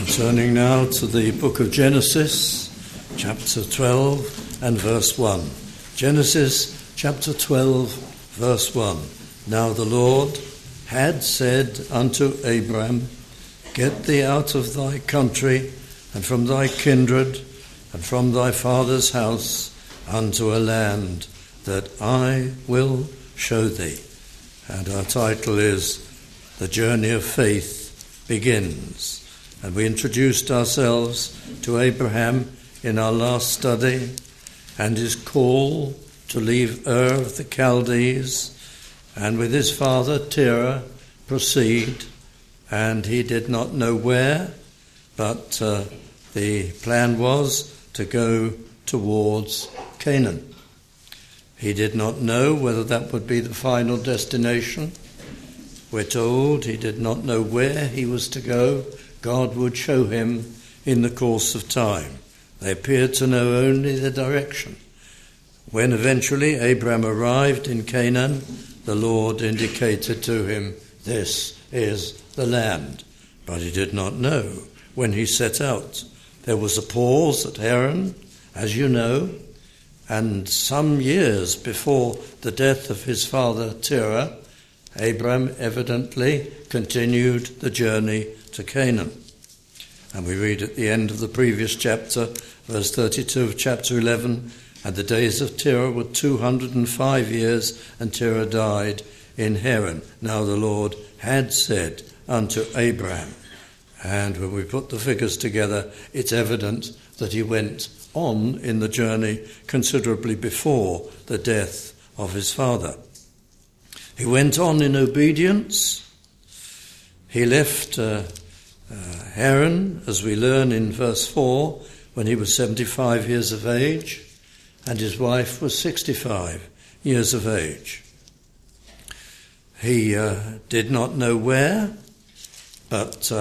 Turning now to the book of Genesis, chapter 12 and verse 1. Genesis chapter 12, verse 1. Now the Lord had said unto Abram, Get thee out of thy country, and from thy kindred, and from thy father's house, unto a land that I will show thee. And our title is The Journey of Faith Begins. And we introduced ourselves to Abraham in our last study and his call to leave Ur of the Chaldees and with his father Terah proceed. And he did not know where, but the plan was to go towards Canaan. He did not know whether that would be the final destination. We're told he did not know where he was to go. God would show him in the course of time. They appeared to know only the direction. When eventually Abraham arrived in Canaan, the Lord indicated to him, This is the land. But he did not know when he set out. There was a pause at Haran, as you know, and some years before the death of his father Terah, Abraham evidently continued the journey to Canaan. And we read at the end of the previous chapter, verse 32 of chapter 11, And the days of Terah were 205 years, and Terah died in Haran. Now the Lord had said unto Abraham. And when we put the figures together, it's evident that he went on in the journey considerably before the death of his father. He went on in obedience. He left Haran, as we learn in verse 4, when he was 75 years of age, and his wife was 65 years of age. He did not know where, but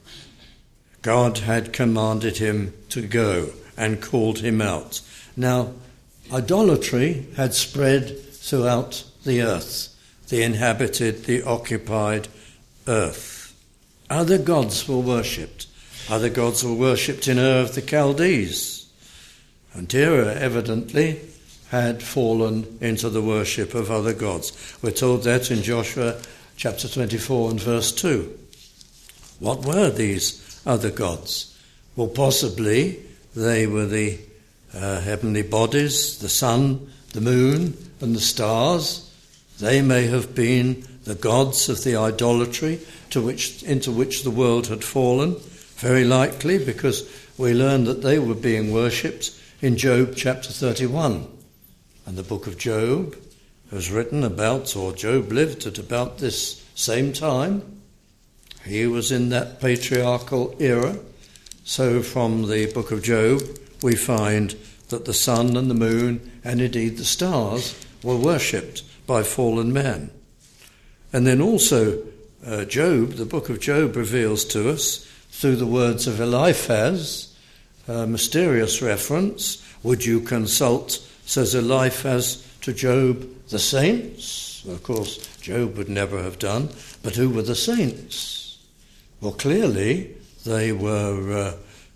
God had commanded him to go and called him out. Now, idolatry had spread throughout the earth, the inhabited, the occupied earth. Other gods were worshipped. Other gods were worshipped in Ur of the Chaldees. And Terah evidently had fallen into the worship of other gods. We're told that in Joshua chapter 24 and verse 2. What were these other gods? Well, possibly they were the heavenly bodies, the sun, the moon, and the stars. They may have been the gods of the idolatry into which the world had fallen, very likely, because we learn that they were being worshipped in Job chapter 31. And the book of Job was written about, or Job lived at about this same time. He was in that patriarchal era. So from the book of Job, we find that the sun and the moon, and indeed the stars, were worshipped by fallen man. And then also Job, the book of Job reveals to us, through the words of Eliphaz, a mysterious reference, Would you consult, says Eliphaz to Job, the saints? Well, of course, Job would never have done, but who were the saints? Well, clearly they were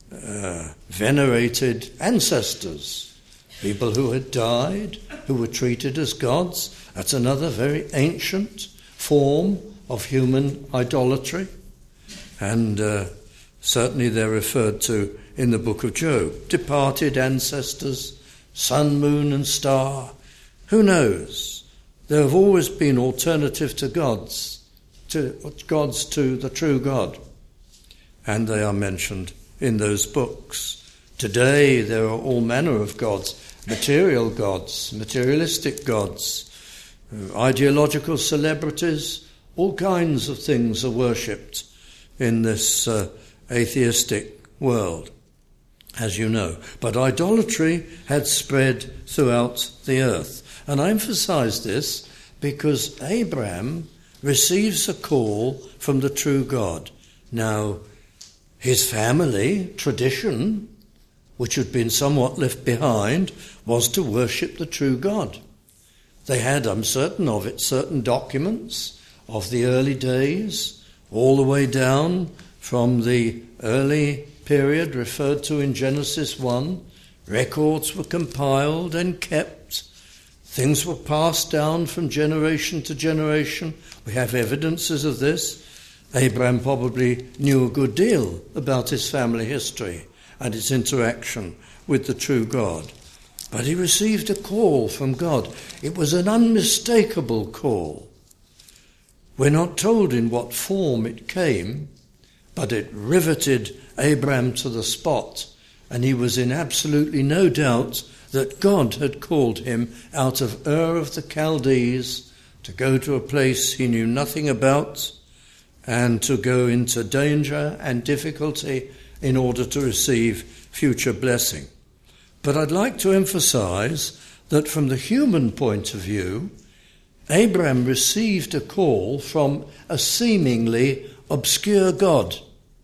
venerated ancestors, people who had died, who were treated as gods. That's another very ancient form of human idolatry. And certainly they're referred to in the book of Job. Departed ancestors, sun, moon and star. Who knows? There have always been alternative to gods to the true God. And they are mentioned in those books. Today there are all manner of gods, material gods, materialistic gods, ideological celebrities, all kinds of things are worshipped in this atheistic world, as you know. But idolatry had spread throughout the earth. And I emphasize this because Abraham receives a call from the true God. Now, his family tradition, which had been somewhat left behind, was to worship the true God. They had, I'm certain of it, certain documents of the early days, all the way down from the early period referred to in Genesis 1. Records were compiled and kept. Things were passed down from generation to generation. We have evidences of this. Abraham probably knew a good deal about his family history and its interaction with the true God. But he received a call from God. It was an unmistakable call. We're not told in what form it came, but it riveted Abraham to the spot, and he was in absolutely no doubt that God had called him out of Ur of the Chaldees to go to a place he knew nothing about and to go into danger and difficulty in order to receive future blessing. But I'd like to emphasize that from the human point of view, Abraham received a call from a seemingly obscure God.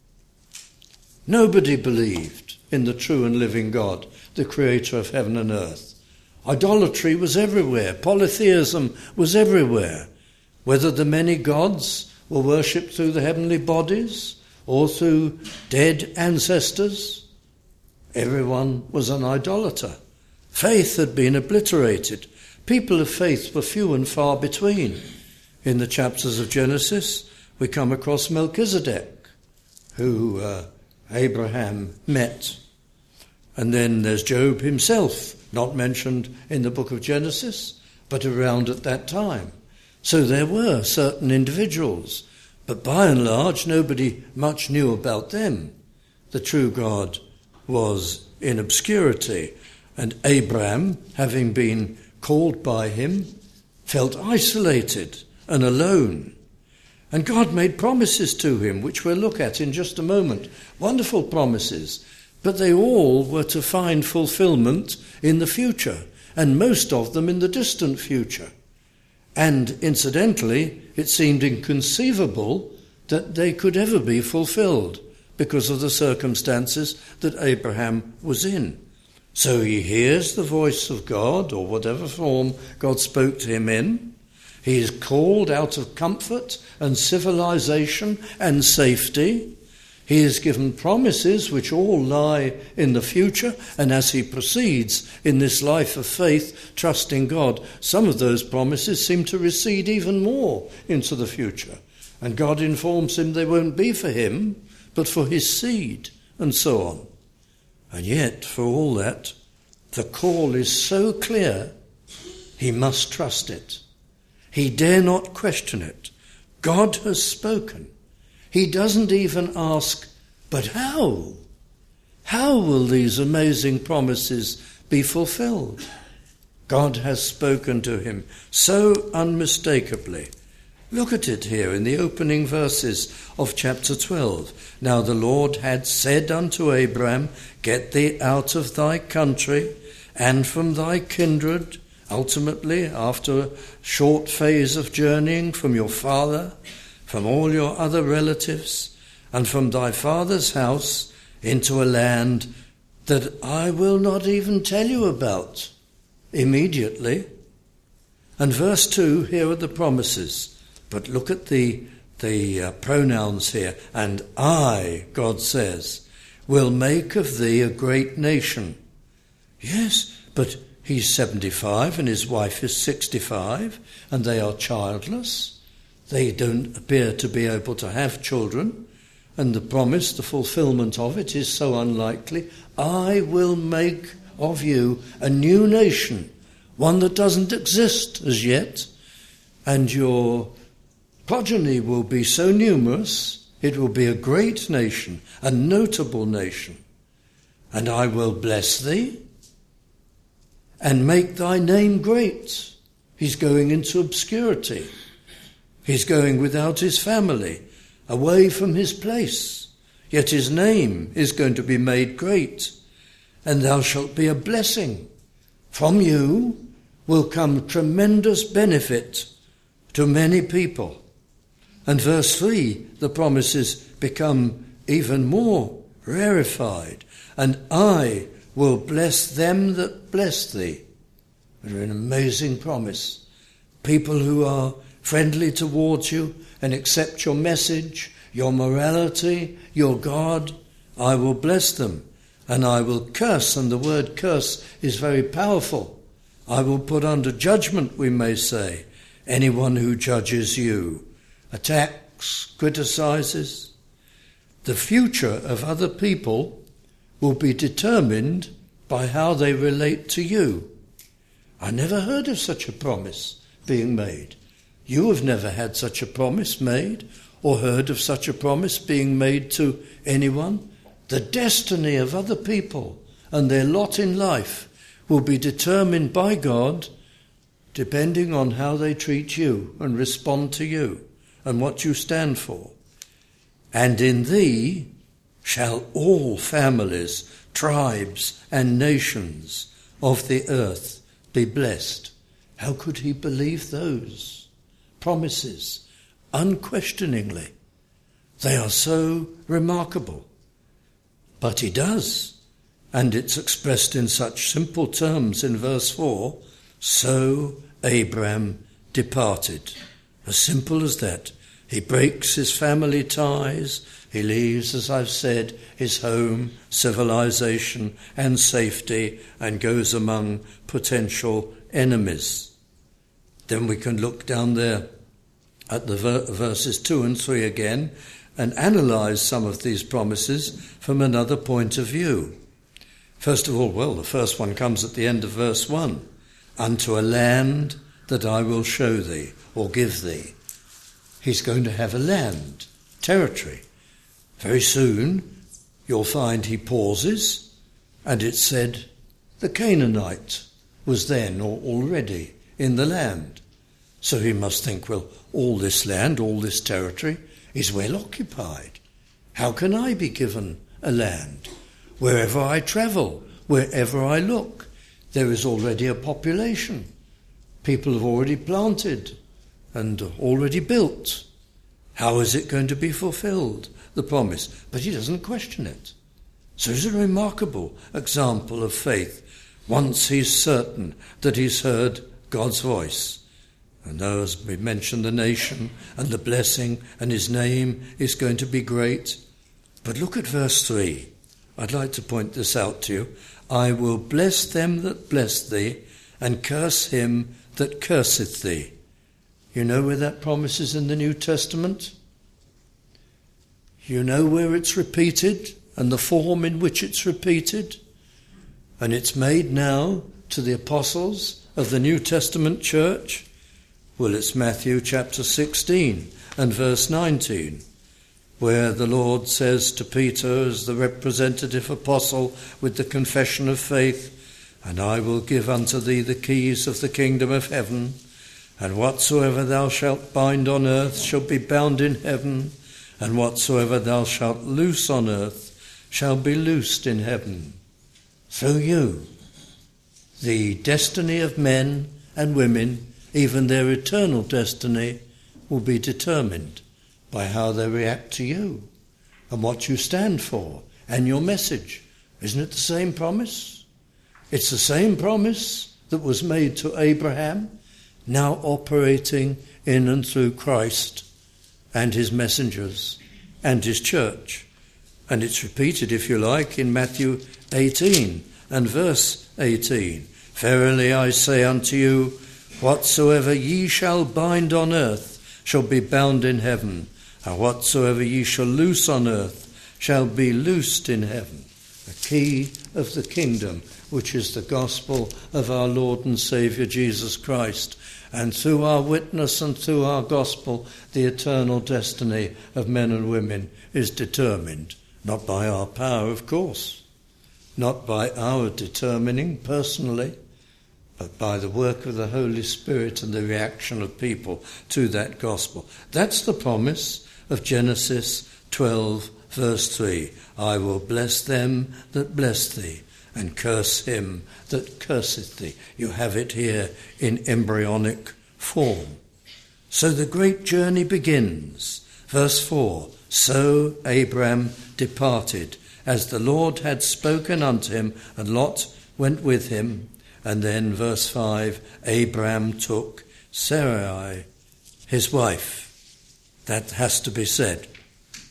Nobody believed in the true and living God, the creator of heaven and earth. Idolatry was everywhere. Polytheism was everywhere. Whether the many gods were worshipped through the heavenly bodies or through dead ancestors, everyone was an idolater. Faith had been obliterated. People of faith were few and far between. In the chapters of Genesis, we come across Melchizedek, who Abraham met. And then there's Job himself, not mentioned in the book of Genesis, but around at that time. So there were certain individuals, but by and large nobody much knew about them. The true God was in obscurity, and Abraham, having been called by him, felt isolated and alone. And God made promises to him, which we'll look at in just a moment. Wonderful promises, but they all were to find fulfillment in the future, and most of them in the distant future. And incidentally, it seemed inconceivable that they could ever be fulfilled because of the circumstances that Abraham was in. So he hears the voice of God, or whatever form God spoke to him in. He is called out of comfort and civilization and safety. He is given promises which all lie in the future, and as he proceeds in this life of faith, trusting God, some of those promises seem to recede even more into the future. And God informs him they won't be for him, but for his seed, and so on. And yet, for all that, the call is so clear, he must trust it. He dare not question it. God has spoken. He doesn't even ask, but how? How will these amazing promises be fulfilled? God has spoken to him so unmistakably. Look at it here in the opening verses of chapter 12. Now the Lord had said unto Abraham, get thee out of thy country and from thy kindred, ultimately after a short phase of journeying from your father, from all your other relatives, and from thy father's house into a land that I will not even tell you about immediately. And verse 2, here are the promises. But look at the pronouns here. And I, God says, will make of thee a great nation. Yes, but he's 75 and his wife is 65 and they are childless. They don't appear to be able to have children. And the promise, the fulfillment of it is so unlikely. I will make of you a new nation, one that doesn't exist as yet. And your progeny will be so numerous, it will be a great nation, a notable nation. And I will bless thee and make thy name great. He's going into obscurity. He's going without his family, away from his place. Yet his name is going to be made great. And thou shalt be a blessing. From you will come tremendous benefit to many people. And verse 3, the promises become even more rarefied. And I will bless them that bless thee. An amazing promise. People who are friendly towards you and accept your message your morality, your God, I will bless them, and I will curse, and the word curse is very powerful. I will put under judgment, we may say, anyone who judges you, attacks, criticizes. The future of other people will be determined by how they relate to you. I never heard of such a promise being made. You have never had such a promise made or heard of such a promise being made to anyone. The destiny of other people and their lot in life will be determined by God depending on how they treat you and respond to you and what you stand for. And in thee shall all families, tribes and nations of the earth be blessed. How could he believe those promises? Unquestioningly. They are so remarkable. But he does. And it's expressed in such simple terms in verse 4. So Abram departed. As simple as that. He breaks his family ties. He leaves, as I've said, his home, civilization and safety, and goes among potential enemies. Then we can look down there at the verses 2 and 3 again and analyse some of these promises from another point of view. First of all, the first one comes at the end of verse 1. Unto a land that I will show thee, or give thee. He's going to have a land, territory. Very soon you'll find he pauses, and it said the Canaanite was then or already in the land. So he must think, all this land, all this territory is well occupied. How can I be given a land? Wherever I travel, wherever I look, there is already a population. People have already planted and already built. How is it going to be fulfilled, the promise? But he doesn't question it. So it's a remarkable example of faith once he's certain that he's heard God's voice. And as we mentioned, the nation and the blessing and his name is going to be great. But look at verse 3. I'd like to point this out to you. I will bless them that bless thee, and curse him that curseth thee. You know where that promise is in the New Testament? You know where it's repeated and the form in which it's repeated? And it's made now to the apostles of the New Testament church. It's Matthew chapter 16 and verse 19, where the Lord says to Peter as the representative apostle with the confession of faith, and I will give unto thee the keys of the kingdom of heaven, and whatsoever thou shalt bind on earth shall be bound in heaven, and whatsoever thou shalt loose on earth shall be loosed in heaven. Through you, the destiny of men and women, even their eternal destiny, will be determined by how they react to you and what you stand for and your message. Isn't it the same promise? It's the same promise that was made to Abraham, now operating in and through Christ and his messengers and his church. And it's repeated, if you like, in Matthew 18 and verse 18. Verily I say unto you, whatsoever ye shall bind on earth shall be bound in heaven, and whatsoever ye shall loose on earth shall be loosed in heaven. The key of the kingdom, which is the gospel of our Lord and Saviour Jesus Christ. And through our witness and through our gospel, the eternal destiny of men and women is determined. Not by our power, of course. Not by our determining personally, but by the work of the Holy Spirit and the reaction of people to that gospel. That's the promise of Genesis 12, verse 3. I will bless them that bless thee, and curse him that curseth thee. You have it here in embryonic form. So the great journey begins. Verse 4, so Abram departed, as the Lord had spoken unto him, and Lot went with him. And then verse 5, Abram took Sarai, his wife. That has to be said.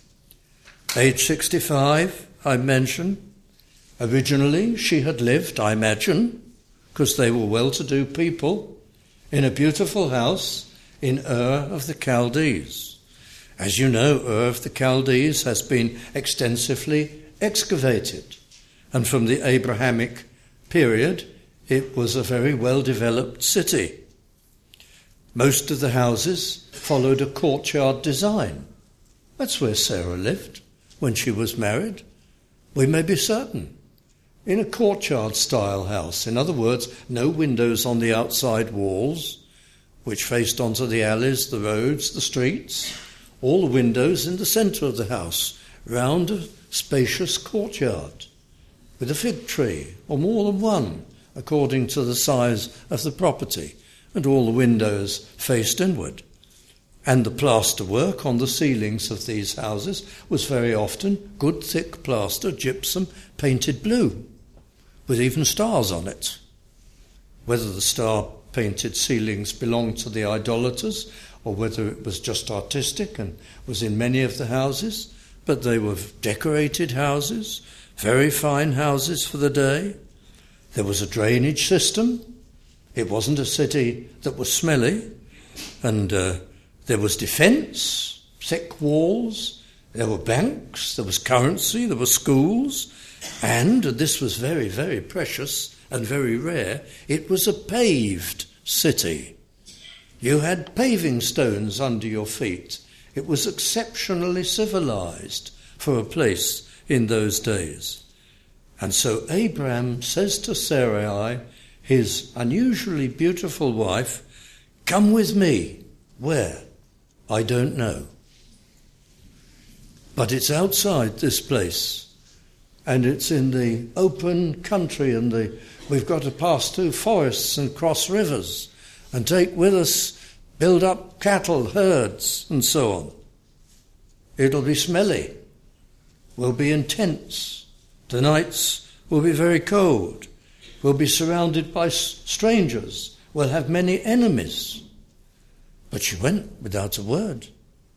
Age 65, I mentioned. Originally, she had lived, I imagine, because they were well-to-do people, in a beautiful house in Ur of the Chaldees. As you know, Ur of the Chaldees has been extensively excavated, and from the Abrahamic period, it was a very well-developed city. Most of the houses followed a courtyard design. That's where Sarah lived when she was married. We may be certain. In a courtyard-style house. In other words, no windows on the outside walls, which faced onto the alleys, the roads, the streets. All the windows in the centre of the house, round a spacious courtyard, with a fig tree, or more than one, according to the size of the property, and all the windows faced inward. And the plaster work on the ceilings of these houses was very often good thick plaster, gypsum, painted blue, with even stars on it. Whether the star-painted ceilings belonged to the idolaters or whether it was just artistic and was in many of the houses, but they were decorated houses, very fine houses for the day. There was a drainage system. It wasn't a city that was smelly, and there was defence, thick walls, there were banks, there was currency, there were schools, and this was very, very precious and very rare, it was a paved city. You had paving stones under your feet. It was exceptionally civilized for a place in those days. And so Abraham says to Sarai, his unusually beautiful wife, "Come with me." Where? I don't know. But it's outside this place, and it's in the open country, and we've got to pass through forests and cross rivers and take with us, build up cattle, herds, and so on. It'll be smelly. We'll be in tents. The nights will be very cold. We'll be surrounded by strangers. We'll have many enemies. But she went without a word.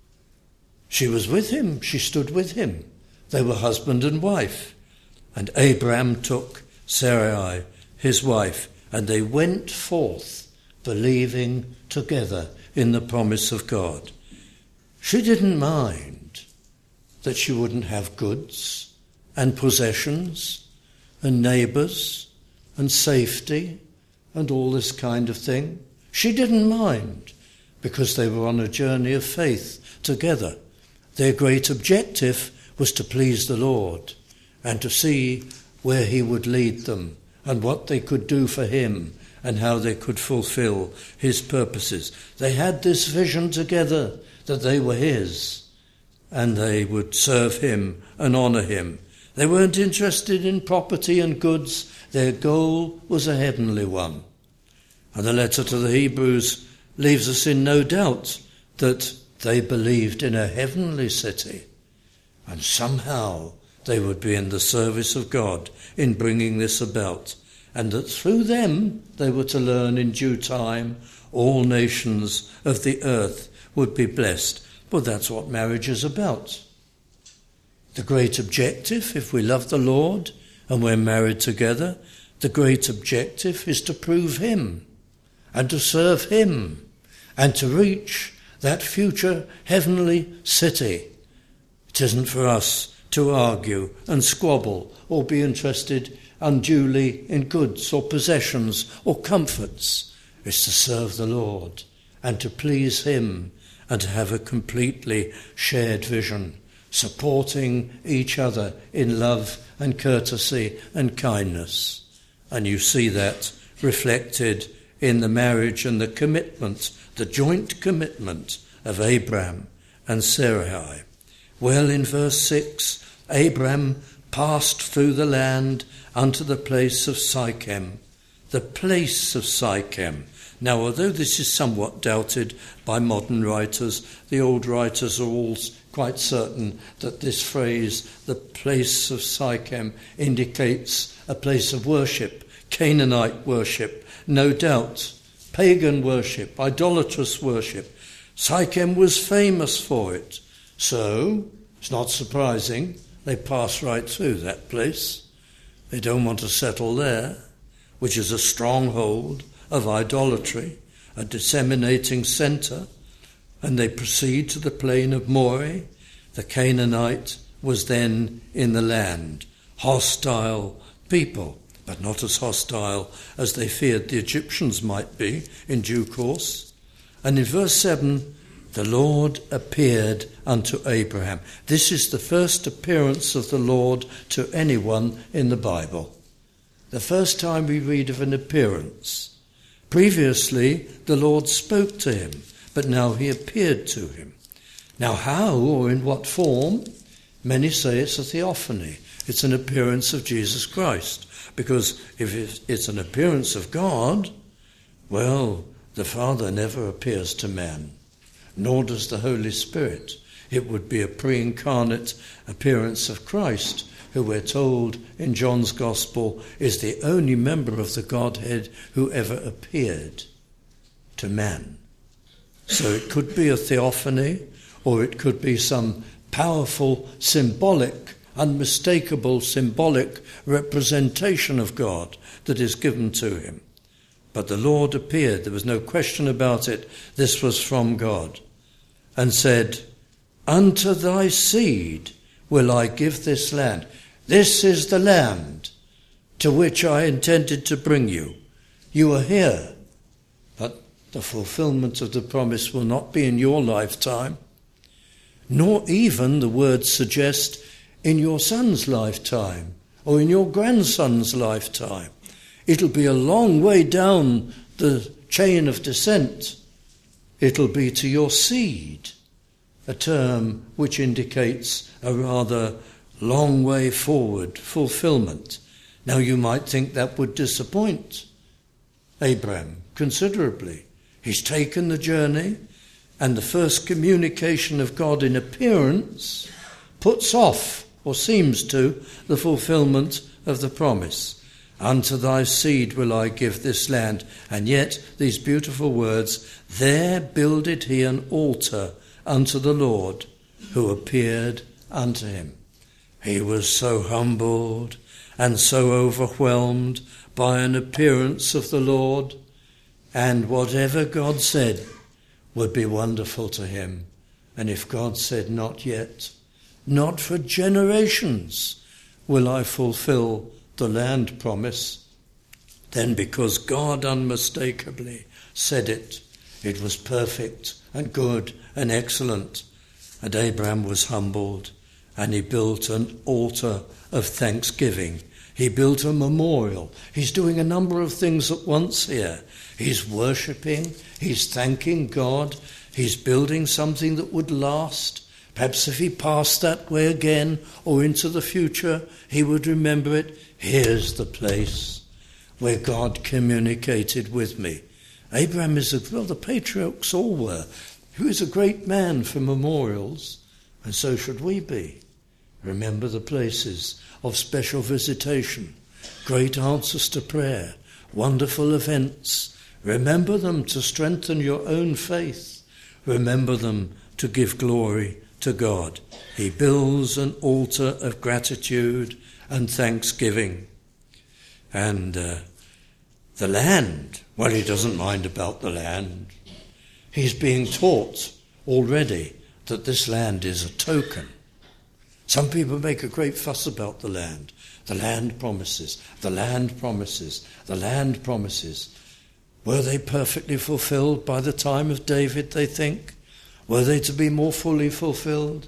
She was with him. She stood with him. They were husband and wife. And Abraham took Sarai, his wife, and they went forth, believing together in the promise of God. She didn't mind that she wouldn't have goods and possessions and neighbours and safety and all this kind of thing. She didn't mind, because they were on a journey of faith together. Their great objective was to please the Lord and to see where he would lead them and what they could do for him and how they could fulfill his purposes. They had this vision together that they were his and they would serve him and honour him. They weren't interested in property and goods. Their goal was a heavenly one. And the letter to the Hebrews leaves us in no doubt that they believed in a heavenly city, and somehow they would be in the service of God in bringing this about, and that through them they were to learn in due time all nations of the earth would be blessed. Well, that's what marriage is about. The great objective, if we love the Lord and we're married together, the great objective is to prove him and to serve him and to reach that future heavenly city. It isn't for us to argue and squabble or be interested unduly in goods or possessions or comforts. It's to serve the Lord and to please him and to have a completely shared vision, supporting each other in love and courtesy and kindness. And you see that reflected in the marriage and the commitment, the joint commitment of Abraham and Sarai. Well, in verse 6, Abraham passed through the land unto the place of Sychem. The place of Sychem. Now, although this is somewhat doubted by modern writers, the old writers are all quite certain that this phrase, the place of Sychem, indicates a place of worship, Canaanite worship, no doubt, pagan worship, idolatrous worship. Sychem was famous for it. So It's not surprising. They pass right through that place. They don't want to settle there, which is a stronghold of idolatry, a disseminating centre, and they proceed to the plain of Moreh. The Canaanite was then in the land. Hostile people, but not as hostile as they feared the Egyptians might be in due course. And in verse 7, the Lord appeared unto Abraham. This is the first appearance of the Lord to anyone in the Bible. The first time we read of an appearance. Previously, the Lord spoke to him, but now he appeared to him. Now how or in what form? Many say it's a theophany. It's an appearance of Jesus Christ. Because if it's an appearance of God, well, the Father never appears to man, nor does the Holy Spirit. It would be a pre-incarnate appearance of Christ, who we're told in John's Gospel is the only member of the Godhead who ever appeared to man. So it could be a theophany, or it could be some powerful, symbolic, unmistakable symbolic representation of God that is given to him. But the Lord appeared, there was no question about it, this was from God, and said, unto thy seed will I give this land. This is the land to which I intended to bring you. You are here, but the fulfillment of the promise will not be in your lifetime, nor even, the words suggest, in your son's lifetime or in your grandson's lifetime. It'll be a long way down the chain of descent. It'll be to your seed, a term which indicates a rather long way forward fulfillment. Now you might think that would disappoint Abraham considerably. He's taken the journey, and the first communication of God in appearance puts off, or seems to, the fulfillment of the promise. Unto thy seed will I give this land. And yet, these beautiful words, there builded he an altar unto the Lord, who appeared unto him. He was so humbled and so overwhelmed by an appearance of the Lord, and whatever God said would be wonderful to him. And if God said, not yet, not for generations will I fulfill the land promise, then because God unmistakably said it, it was perfect and good and excellent. And Abraham was humbled, and he built an altar of thanksgiving. He built a memorial. He's doing a number of things at once here. He's worshipping, he's thanking God, he's building something that would last. Perhaps if he passed that way again or into the future, he would remember it. Here's the place where God communicated with me. Abraham is the patriarchs all were. He was a great man for memorials, and so should we be. Remember the places of special visitation, great answers to prayer, wonderful events. Remember them to strengthen your own faith. Remember them to give glory to God. He builds an altar of gratitude and thanksgiving. And the land, well, he doesn't mind about the land. He's being taught already that this land is a token. Some people make a great fuss about the land. The land promises, the land promises, the land promises. Were they perfectly fulfilled by the time of David, they think? Were they to be more fully fulfilled?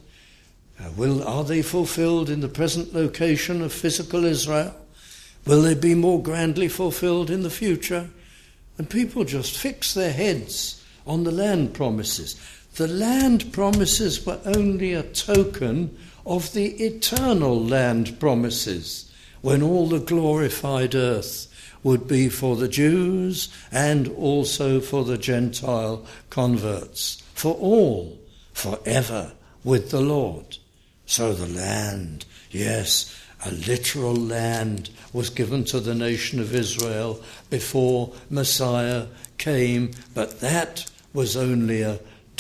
Are they fulfilled in the present location of physical Israel? Will they be more grandly fulfilled in the future? And people just fix their heads on the land promises. The land promises were only a token of the eternal land promises, when all the glorified earth would be for the Jews and also for the Gentile converts, for all, forever with the Lord. So the land, yes, a literal land was given to the nation of Israel before Messiah came, but that was only a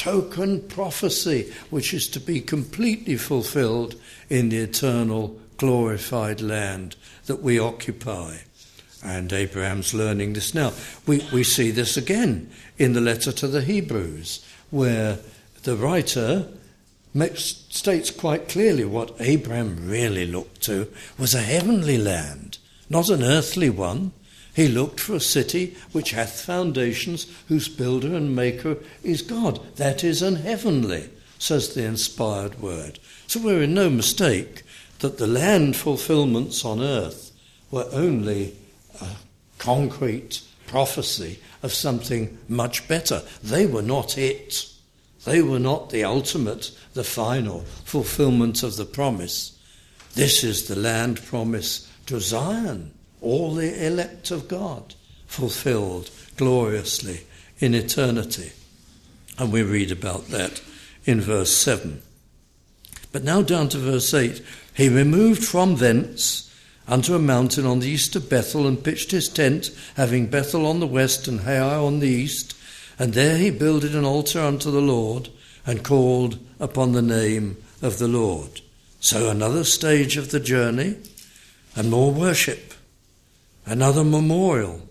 token prophecy which is to be completely fulfilled in the eternal glorified land that we occupy. And Abraham's learning this now. We see this again in the letter to the Hebrews, where the writer states quite clearly what Abraham really looked to was a heavenly land, not an earthly one. He looked for a city which hath foundations, whose builder and maker is God. That is an heavenly, says the inspired word. So we're in no mistake that the land fulfillments on earth were only a concrete prophecy of something much better. They were not it. They were not the ultimate, the final fulfillment of the promise. This is the land promise to Zion, all the elect of God, fulfilled gloriously in eternity. And we read about that in verse 7. But now down to verse 8. He removed from thence unto a mountain on the east of Bethel, and pitched his tent, having Bethel on the west and Hai on the east. And there he builded an altar unto the Lord, and called upon the name of the Lord. So another stage of the journey, and more worship, another memorial.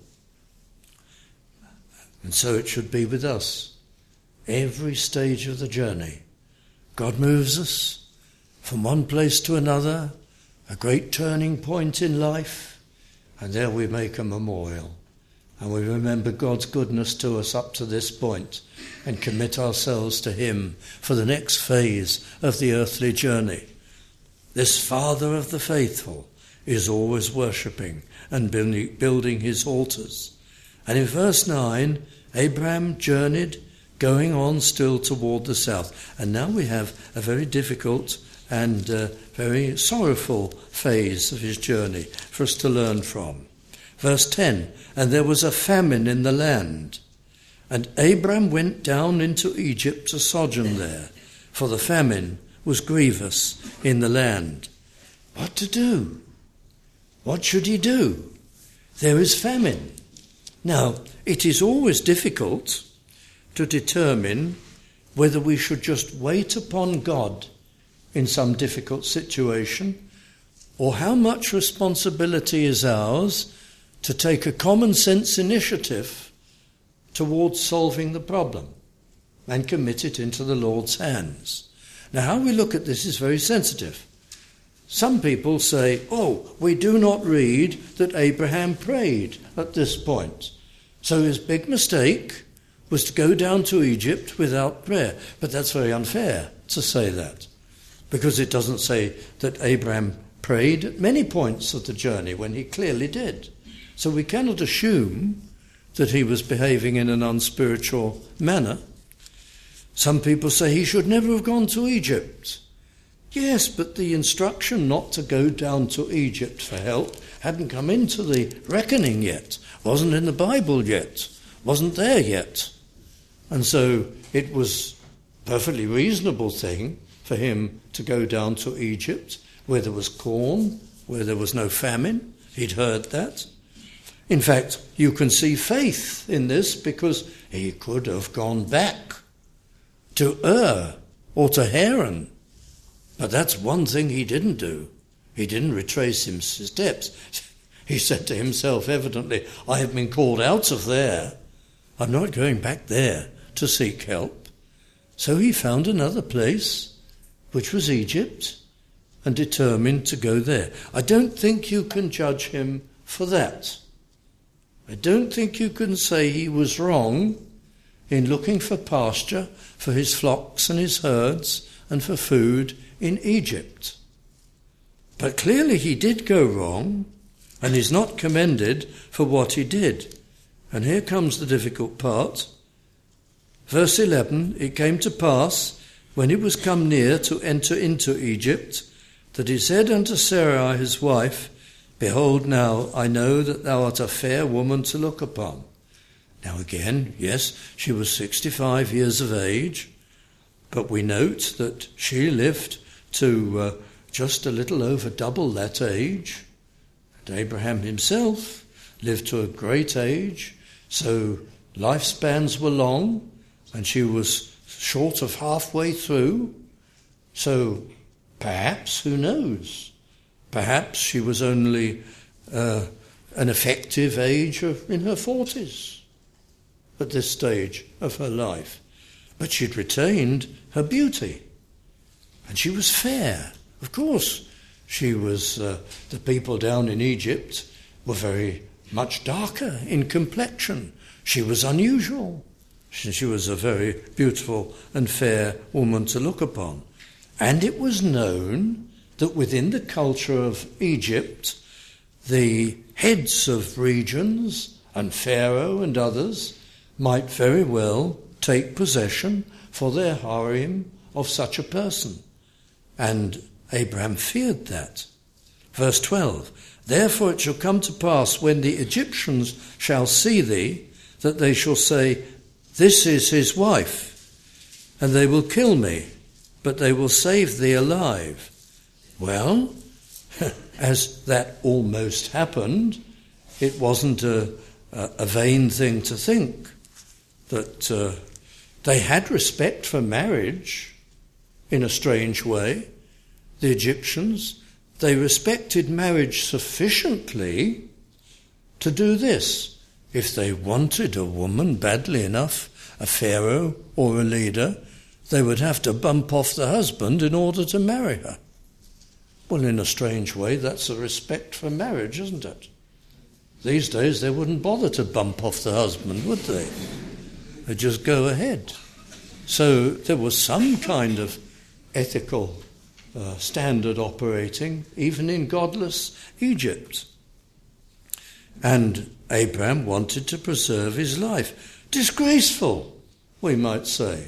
And so it should be with us. Every stage of the journey, God moves us from one place to another, a great turning point in life, and there we make a memorial. And we remember God's goodness to us up to this point and commit ourselves to him for the next phase of the earthly journey. This Father of the faithful is always worshipping and building his altars. And in verse 9, Abraham journeyed, going on still toward the south. And now we have a very difficult and very sorrowful phase of his journey for us to learn from. Verse 10, and there was a famine in the land, and Abram went down into Egypt to sojourn there, for the famine was grievous in the land. What to do? What should he do? There is famine. Now, it is always difficult to determine whether we should just wait upon God in some difficult situation, or how much responsibility is ours to take a common sense initiative towards solving the problem and commit it into the Lord's hands. Now, how we look at this is very sensitive. Some people say, we do not read that Abraham prayed at this point. So his big mistake was to go down to Egypt without prayer. But that's very unfair to say that, because it doesn't say that Abraham prayed at many points of the journey when he clearly did. So we cannot assume that he was behaving in an unspiritual manner. Some people say he should never have gone to Egypt. Yes, but the instruction not to go down to Egypt for help hadn't come into the reckoning yet, wasn't in the Bible yet, wasn't there yet. And so it was a perfectly reasonable thing for him to go down to Egypt, where there was corn, where there was no famine. He'd heard that. In fact, you can see faith in this, because he could have gone back to Ur or to Haran. But that's one thing he didn't do. He didn't retrace his steps. He said to himself, evidently, I have been called out of there. I'm not going back there to seek help. So he found another place, which was Egypt, and determined to go there. I don't think you can judge him for that. I don't think you can say he was wrong in looking for pasture for his flocks and his herds and for food in Egypt. But clearly he did go wrong, and is not commended for what he did. And here comes the difficult part. Verse 11, it came to pass, when he was come near to enter into Egypt, that he said unto Sarai his wife, Behold now, I know that thou art a fair woman to look upon. Now again, yes, she was 65 years of age, but we note that she lived to just a little over double that age. And Abraham himself lived to a great age, so lifespans were long, and she was short of halfway through. So perhaps, who knows, perhaps she was only an effective age in her 40s at this stage of her life. But she'd retained her beauty. And she was fair. Of course, she was, the people down in Egypt were very much darker in complexion. She was unusual. She was a very beautiful and fair woman to look upon. And it was known that within the culture of Egypt, the heads of regions and Pharaoh and others might very well take possession for their harem of such a person. And Abraham feared that. Verse 12, therefore it shall come to pass when the Egyptians shall see thee, that they shall say, this is his wife, and they will kill me, but they will save thee alive. Well, as that almost happened, it wasn't a vain thing to think that they had respect for marriage in a strange way. The Egyptians, they respected marriage sufficiently to do this. If they wanted a woman badly enough, a pharaoh or a leader, they would have to bump off the husband in order to marry her. Well, in a strange way, that's a respect for marriage, isn't it? These days, they wouldn't bother to bump off the husband, would they? They'd just go ahead. So there was some kind of ethical standard operating, even in godless Egypt. And Abraham wanted to preserve his life. Disgraceful, we might say.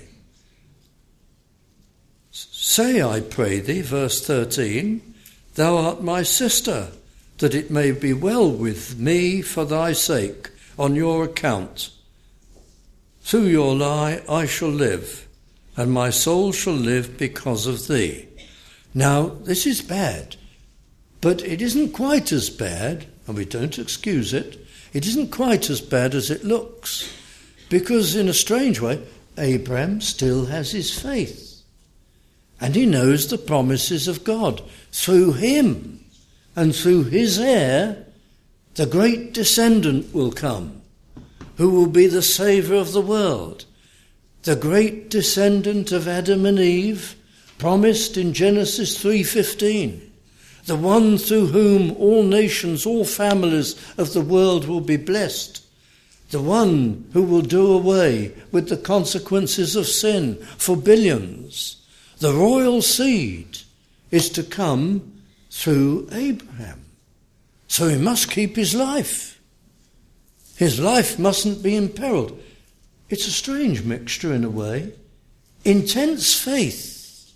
Say, I pray thee, verse 13, thou art my sister, that it may be well with me for thy sake, on your account. Through your lie I shall live, and my soul shall live because of thee. Now, this is bad, but it isn't quite as bad, and we don't excuse it, it isn't quite as bad as it looks, because in a strange way, Abraham still has his faith, and he knows the promises of God. Through him and through his heir, the great descendant will come, who will be the Saviour of the world, the great descendant of Adam and Eve, promised in Genesis 3:15, the one through whom all nations, all families of the world will be blessed, the one who will do away with the consequences of sin for billions. The royal seed is to come through Abraham. So he must keep his life. His life mustn't be imperiled. It's a strange mixture in a way. Intense faith,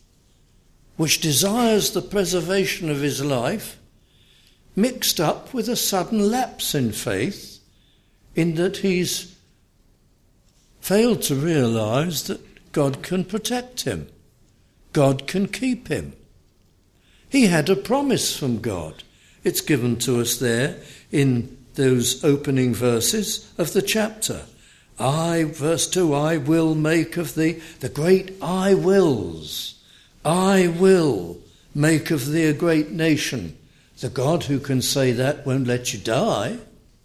which desires the preservation of his life, mixed up with a sudden lapse in faith, in that he's failed to realize that God can protect him. God can keep him. He had a promise from God. It's given to us there in those opening verses of the chapter. Verse 2, I will make of thee the great I wills. I will make of thee a great nation. The God who can say that won't let you die.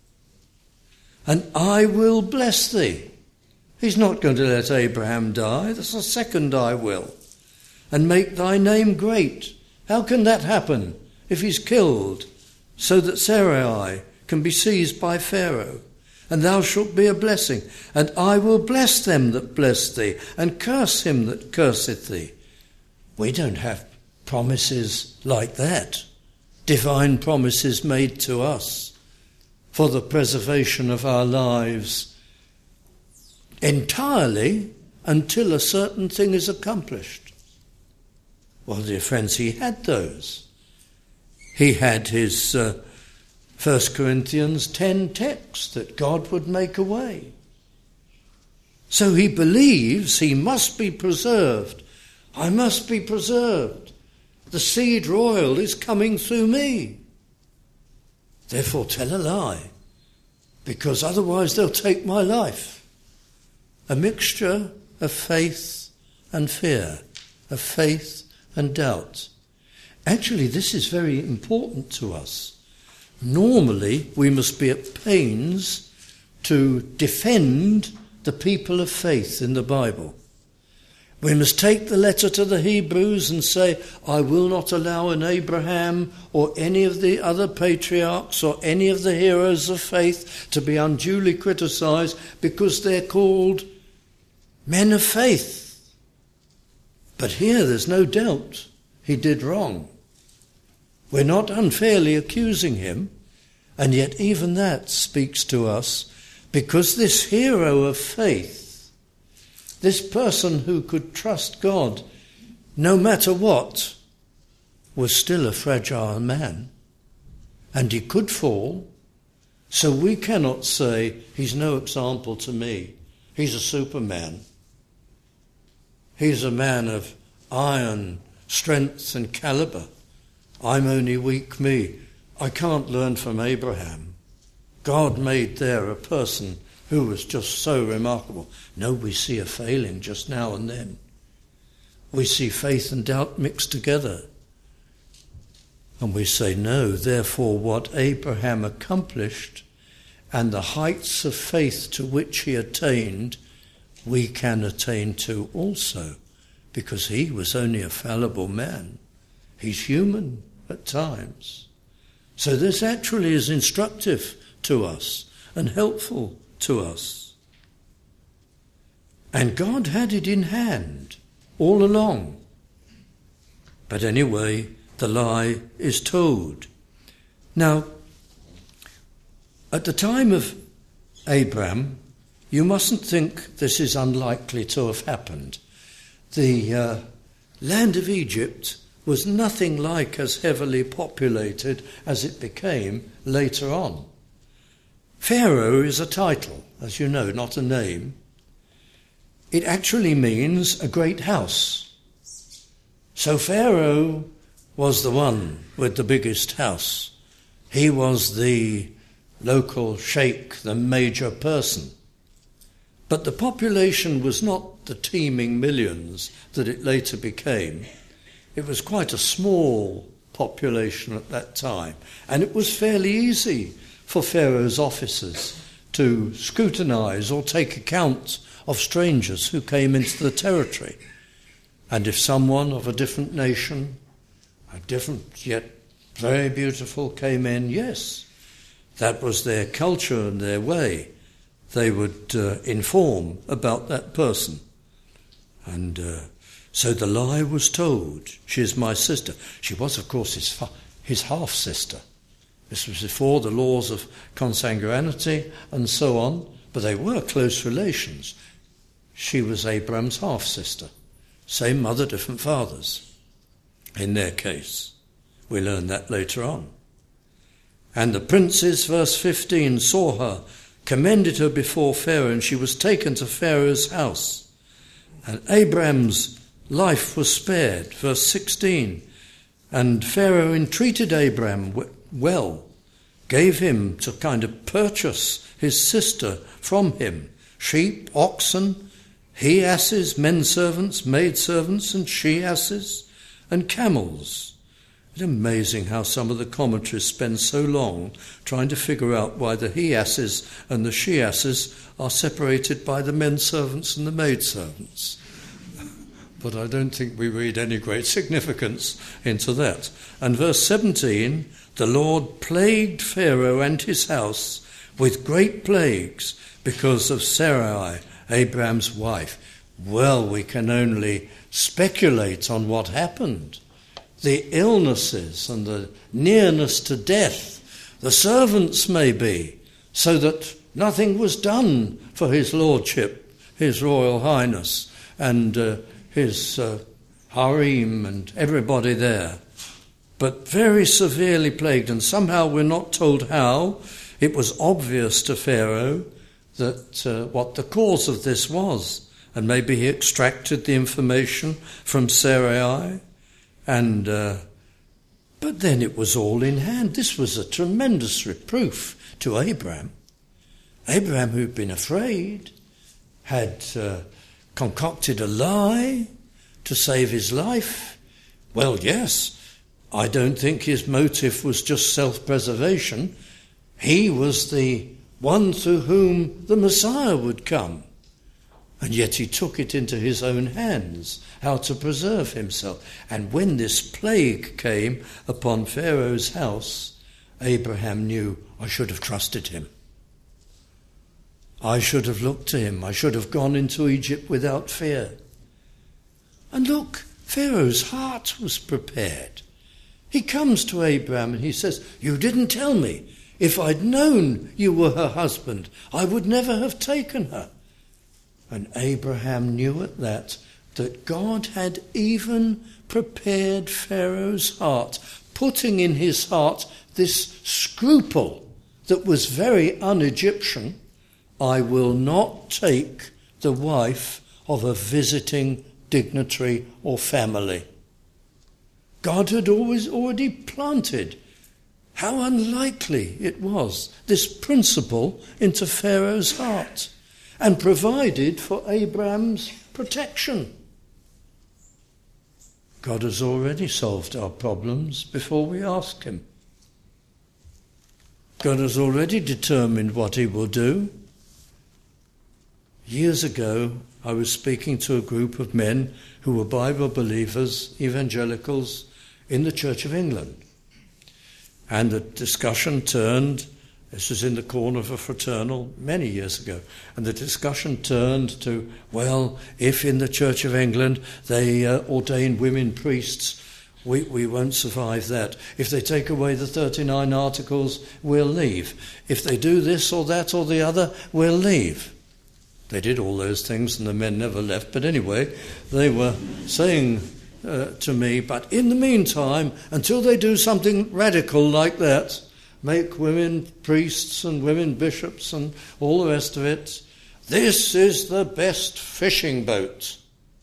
And I will bless thee. He's not going to let Abraham die. That's a second I will. And make thy name great. How can that happen if he's killed, so that Sarai can be seized by Pharaoh? And thou shalt be a blessing. And I will bless them that bless thee, and curse him that curseth thee. We don't have promises like that, divine promises made to us for the preservation of our lives entirely until a certain thing is accomplished. Well, dear friends, he had those. He had his 1 Corinthians 10 text that God would make a way. So he believes he must be preserved. I must be preserved. The seed royal is coming through me. Therefore tell a lie, because otherwise they'll take my life. A mixture of faith and fear, of faith and doubt. Actually, this is very important to us. Normally, we must be at pains to defend the people of faith in the Bible. We must take the letter to the Hebrews and say, I will not allow an Abraham or any of the other patriarchs or any of the heroes of faith to be unduly criticised because they're called men of faith. But here there's no doubt he did wrong. We're not unfairly accusing him, and yet even that speaks to us, because this hero of faith, this person who could trust God no matter what, was still a fragile man, and he could fall. So we cannot say he's no example to me. He's a superman. He's a man of iron, strength and calibre. I'm only weak me. I can't learn from Abraham. God made there a person who was just so remarkable. No, we see a failing just now and then. We see faith and doubt mixed together. And we say, no, therefore what Abraham accomplished and the heights of faith to which he attained, we can attain to also, because he was only a fallible man. He's human at times. So this actually is instructive to us and helpful to us. And God had it in hand all along. But anyway, the lie is told. Now, at the time of Abraham, you mustn't think this is unlikely to have happened. The land of Egypt was nothing like as heavily populated as it became later on. Pharaoh is a title, as you know, not a name. It actually means a great house. So Pharaoh was the one with the biggest house. He was the local sheikh, the major person. But the population was not the teeming millions that it later became. It was quite a small population at that time, and it was fairly easy for Pharaoh's officers to scrutinise or take account of strangers who came into the territory. And if someone of a different nation, a different yet very beautiful, came in, yes, that was their culture and their way. They would inform about that person. And so the lie was told. She is my sister. She was, of course, his half-sister. This was before the laws of consanguinity and so on, but they were close relations. She was Abraham's half-sister. Same mother, different fathers, in their case. We learn that later on. And the princes, verse 15, saw her, commended her before Pharaoh, and she was taken to Pharaoh's house. And Abraham's life was spared, verse 16. And Pharaoh entreated Abraham well, gave him to kind of purchase his sister from him, sheep, oxen, he-asses, men-servants, maid-servants, and she-asses, and camels. It's amazing how some of the commentaries spend so long trying to figure out why the he-asses and the she-asses are separated by the men-servants and the maid-servants. But I don't think we read any great significance into that. And verse 17, the Lord plagued Pharaoh and his house with great plagues because of Sarai, Abraham's wife. Well, we can only speculate on what happened. The illnesses and the nearness to death, the servants maybe, so that nothing was done for his lordship, his royal highness, and his harem and everybody there. But very severely plagued, and somehow we're not told how. It was obvious to Pharaoh that what the cause of this was, and maybe he extracted the information from Sarai. And but then it was all in hand. This was a tremendous reproof to Abraham. Abraham, who'd been afraid, had concocted a lie to save his life? Well, yes. I don't think his motive was just self-preservation. He was the one through whom the Messiah would come. And yet he took it into his own hands, how to preserve himself. And when this plague came upon Pharaoh's house, Abraham knew, I should have trusted him. I should have looked to him. I should have gone into Egypt without fear. And look, Pharaoh's heart was prepared. He comes to Abraham and he says, you didn't tell me. If I'd known you were her husband, I would never have taken her. And Abraham knew at that God had even prepared Pharaoh's heart, putting in his heart this scruple that was very un-Egyptian. I will not take the wife of a visiting dignitary or family. God had already planted, how unlikely it was, this principle into Pharaoh's heart, and provided for Abraham's protection. God has already solved our problems before we ask him. God has already determined what he will do. Years ago, I was speaking to a group of men who were Bible believers, evangelicals, in the Church of England. And the discussion turned, this was in the corner of a fraternal many years ago, and the discussion turned to, well, if in the Church of England they ordain women priests, we won't survive that. If they take away the 39 articles, we'll leave. If they do this or that or the other, we'll leave. They did all those things and the men never left. But anyway, they were saying to me, but in the meantime, until they do something radical like that, make women priests and women bishops and all the rest of it, this is the best fishing boat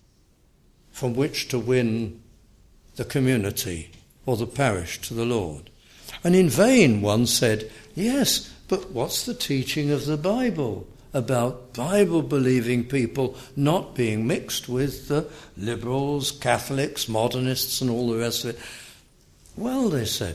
from which to win the community or the parish to the Lord. And in vain one said, yes, but what's the teaching of the Bible about Bible-believing people not being mixed with the liberals, Catholics, modernists and all the rest of it? Well, they said,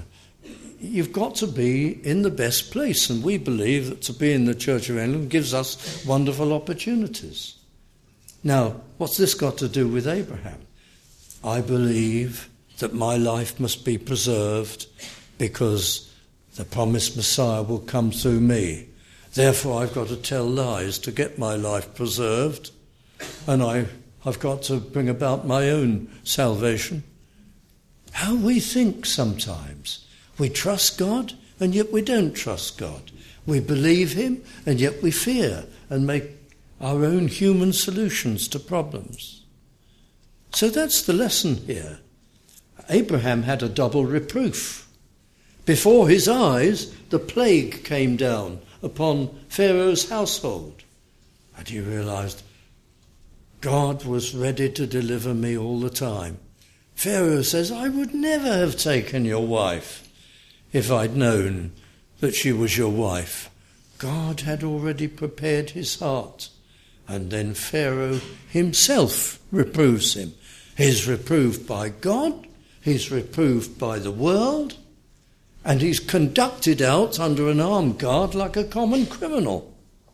you've got to be in the best place, and we believe that to be in the Church of England gives us wonderful opportunities. Now, what's this got to do with Abraham? I believe that my life must be preserved because the promised Messiah will come through me. Therefore, I've got to tell lies to get my life preserved, and I've got to bring about my own salvation. How we think sometimes. We trust God, and yet we don't trust God. We believe him, and yet we fear and make our own human solutions to problems. So that's the lesson here. Abraham had a double reproof. Before his eyes, the plague came down upon Pharaoh's household. And he realized God was ready to deliver me all the time. Pharaoh says, I would never have taken your wife if I'd known that she was your wife. God had already prepared his heart. And then Pharaoh himself reproves him. He's reproved by God, he's reproved by the world, and he's conducted out under an armed guard like a common criminal.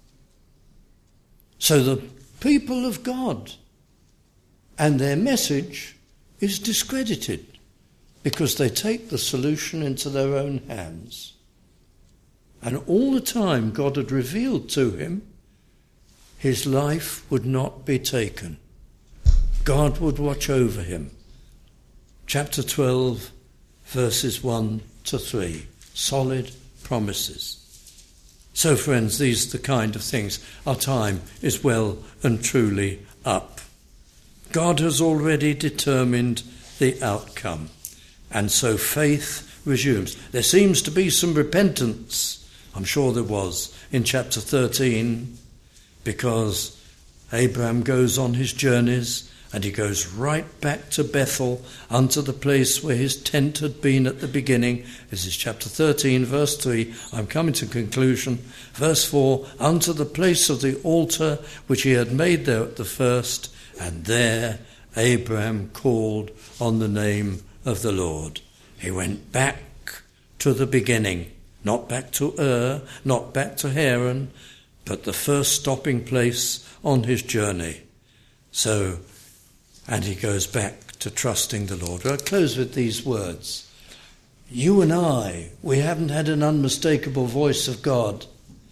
So the people of God and their message is discredited because they take the solution into their own hands. And all the time God had revealed to him his life would not be taken. God would watch over him. Chapter 12, verses 1 to 3. Solid promises. So, friends, these are the kind of things. Our time is well and truly up. God has already determined the outcome. And so faith resumes. There seems to be some repentance. I'm sure there was in chapter 13, because Abraham goes on his journeys and he goes right back to Bethel, unto the place where his tent had been at the beginning. This is chapter 13, verse 3. I'm coming to conclusion. Verse 4, unto the place of the altar which he had made there at the first, and there Abraham called on the name of the Lord. He went back to the beginning, not back to Ur, not back to Haran, but the first stopping place on his journey. And he goes back to trusting the Lord. I'll close with these words. You and I, we haven't had an unmistakable voice of God.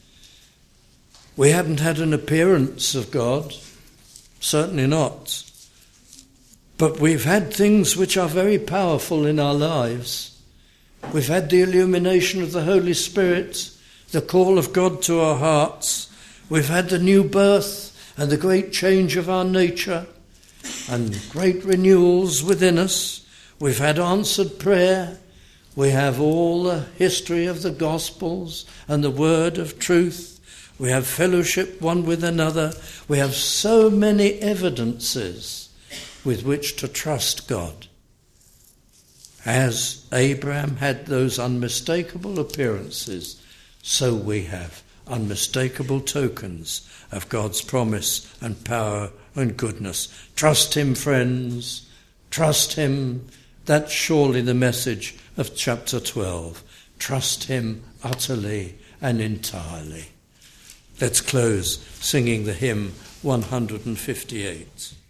We haven't had an appearance of God. Certainly not. But we've had things which are very powerful in our lives. We've had the illumination of the Holy Spirit, the call of God to our hearts. We've had the new birth and the great change of our nature and great renewals within us. We've had answered prayer. We have all the history of the Gospels and the word of truth. We have fellowship one with another. We have so many evidences with which to trust God. As Abraham had those unmistakable appearances, so we have unmistakable tokens of God's promise and power and goodness. Trust him, friends. Trust him. That's surely the message of chapter 12. Trust him utterly and entirely. Let's close singing the hymn 158.